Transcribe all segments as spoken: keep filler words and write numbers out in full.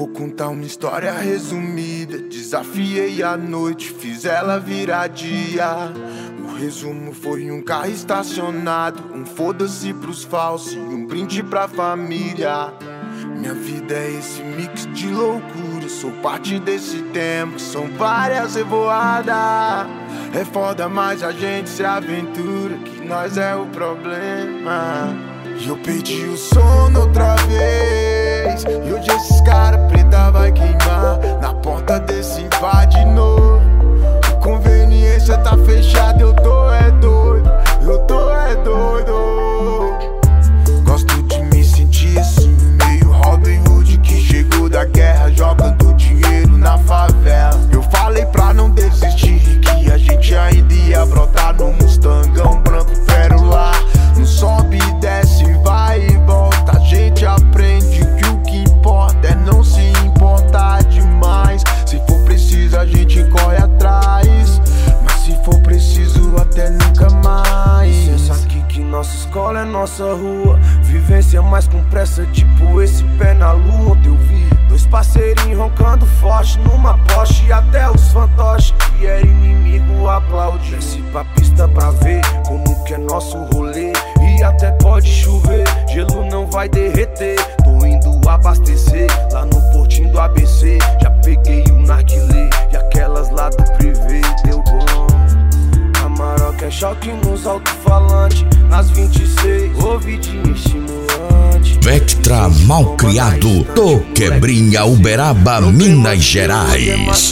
vou contar uma história resumida. Desafiei a noite, fiz ela virar dia. O resumo foi um carro estacionado, um foda-se pros falsos e um brinde pra família. Minha vida é esse mix de loucura, sou parte desse tempo, são várias revoadas. É foda, mas a gente se aventura, que nós é o problema. E eu perdi o sono outra vez, e hoje esses cara preta vai queimar na porta desse bar de novo. Conveniência tá fechada, eu tô é doido, eu tô é doido. Gosto de me sentir assim, meio Robin Hood que chegou da guerra jogando dinheiro na favela. Eu falei pra não desistir, que a gente ainda ia brotar no Mustangão branco pérola. Não sobe e desce, vai e volta, a gente aprende que o que importa é não se importar demais. Se for preciso a gente corre atrás, mas se for preciso até nunca mais. Pensa aqui que nossa escola é nossa rua, vivência mais com pressa, tipo esse pé na lua. Ontem eu vi dois parceirinhos roncando forte numa Porsche, até os fantoches que era inimigo aplaude. Desce pra pista pra ver como que é nosso rolê, e até pode chover, gelo não vai derreter. Tô indo abastecer lá no portinho do A B C, já peguei o narguilé e aquelas lá do privê, deu bom. A Maroca é choque nos alto-falantes, nas vinte e seis, ouvidinho estimulante. Vectra Malcriado, do Quebrinha, Uberaba, Minas Gerais.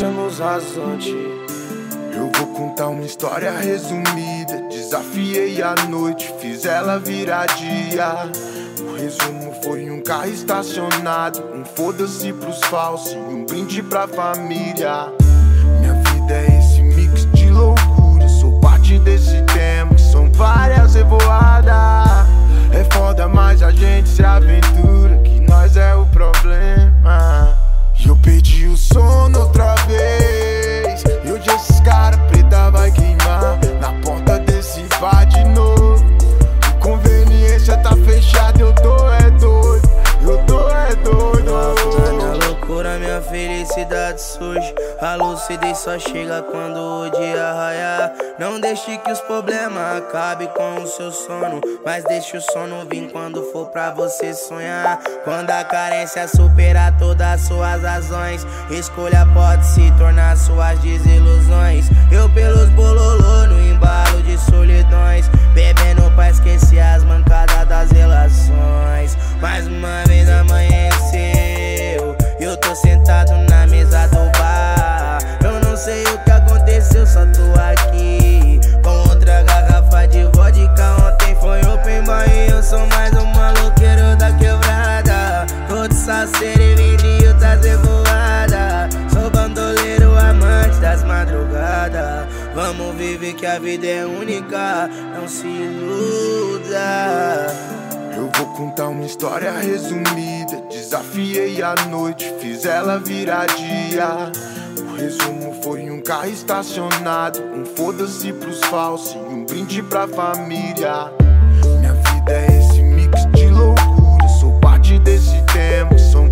Eu vou contar uma história resumida. Desafiei a noite, fiz ela virar dia. O resumo foi um carro estacionado, um foda-se pros falsos e um brinde pra família. Minha vida é esse mix de loucura, sou parte desse tempo, são várias revoadas. É foda, mas a gente se aventura, que nós é o problema. E eu perdi o sono outra vez, e hoje esses cara preta vai queimar na porta desse bar de novo. Conveniência tá fechada, eu tô é doido, eu tô é doido. Na minha loucura, minha felicidade surge, a lucidez só chega quando o dia raiar. Não deixe que os problemas acabem com o seu sono, mas deixe o sono vir quando for pra você sonhar. Quando a carência superar todas as suas razões, escolha pode se tornar suas desilusões. Eu pelos bololô no embalo de solidões, bebendo pra esquecer as mancadas das relações. Mais uma vez amanheceu, eu tô sentado na mesa do bar. Eu não sei o que aconteceu, só tô aqui com outra garrafa de vodka. Ontem foi open bar e eu sou mais um maloqueiro da quebrada. Tô de salseiro e vendi outras revoadas, sou bandoleiro, amante das madrugadas. Vamos viver que a vida é única, não se iluda. Eu vou contar uma história resumida. Desafiei a noite, fiz ela virar dia. O resumo foi um carro estacionado, um foda-se pros falsos e um brinde pra família. Minha vida é esse mix de loucura, sou parte desse tempo, são